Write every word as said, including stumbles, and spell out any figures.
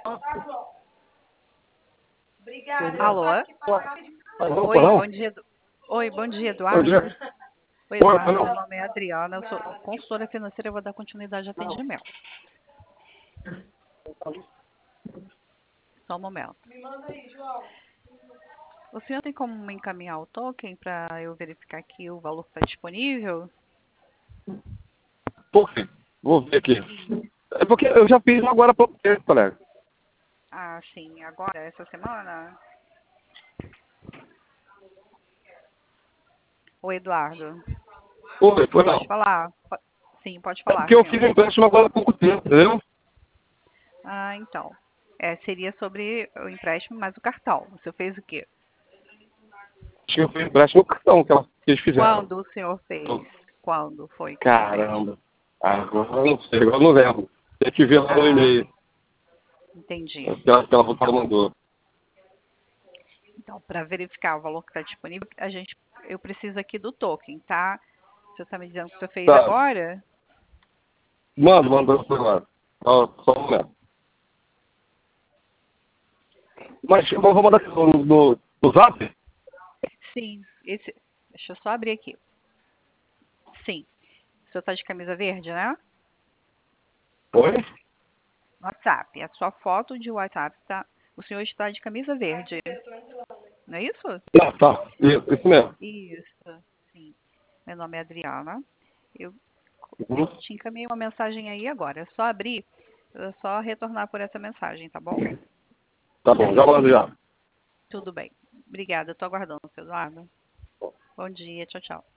Obrigada. Alô? Alô, Oi, não? bom dia. Edu- Oi, bom dia, Bom Eduardo. dia. Oi, Oi, Eduardo. Meu não. nome é Adriana, eu sou consultora financeira, eu vou dar continuidade ao atendimento. Só um momento. Me manda aí, João. O senhor tem como me encaminhar o token para eu verificar aqui o valor que está disponível? Por quê? Vou ver aqui. É porque eu já fiz um agora há pouco tempo, colega. Ah, sim, agora, essa semana? Oi, Eduardo. Oi, foi Pode não. falar? Po- Sim, pode É falar, porque eu senhor. fiz um empréstimo agora há pouco tempo, entendeu? Ah, então. É, seria sobre o empréstimo mais o cartão. O senhor fez o quê? Acho que eu fiz um empréstimo no cartão que, ela, que eles fizeram. Quando o senhor fez? Quando foi que o senhor fez? Caramba. Agora eu não sei, agora eu não lembro. Tem que ver lá no Ah, e-mail. entendi. Que ela, que ela voltada mandou. Então, para verificar o valor que está disponível, a gente, eu preciso aqui do token, tá? O senhor está me dizendo que o senhor fez Tá. agora? Manda, manda por agora. Só, só um momento. Mas eu vou mandar aqui no, no, no zap? Sim. Esse, deixa eu só abrir aqui. Sim. O senhor está de camisa verde, né? Oi? WhatsApp. A sua foto de WhatsApp está. O senhor está de camisa verde, não é isso? Não, tá. Isso, isso mesmo. Isso. Sim. Meu nome é Adriana. Eu Uhum. te encaminhei uma mensagem aí agora. É só abrir, é só retornar por essa mensagem, tá bom? Tá bom, já mando já. Tudo bem. Obrigada. Estou aguardando, seu Eduardo. Bom dia. Tchau, tchau.